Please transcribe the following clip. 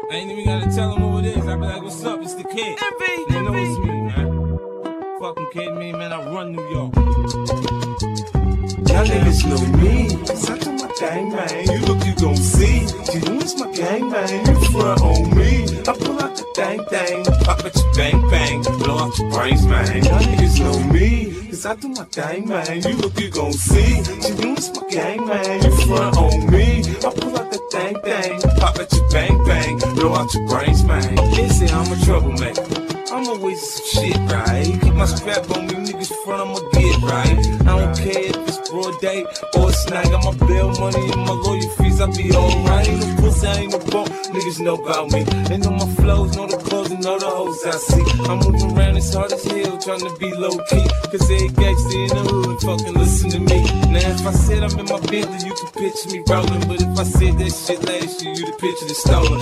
I ain't even gotta tell them who it is. I be like, what's up? It's the kid. They know it's me, man. Fucking kidding me, man. I run New York. Y'all niggas know me, cause I do my thing, man. You look, you gon' see. You it's my gang, man. You front on me. I pull out the thing, pop at your bang, bang. Blow out your brains, man. Y'all niggas know me, cause I do my thing, man. You look, you gon' see. You it's my gang, man. You front on me. I pull out the thing, pop at your bang, bang. Blow out your brains, man. They say I'm a troublemaker. I'm always some shit, right? Keep my strap on me, niggas front, I'ma get right. I don't care if it's broad day or it's night. Got my bail money and my lawyer fees, I be alright. Ain't no pussy, ain't no bump, niggas know about me. They know my flows, know the clothes, and know the hoes I see. I'm moving around as hard as hell, trying to be low key. Cause every gangster in the hood fucking listen to me. Now if I said I'm in my Bentley, you can picture me rolling. But if I said that shit last year, you'd picture the stolen.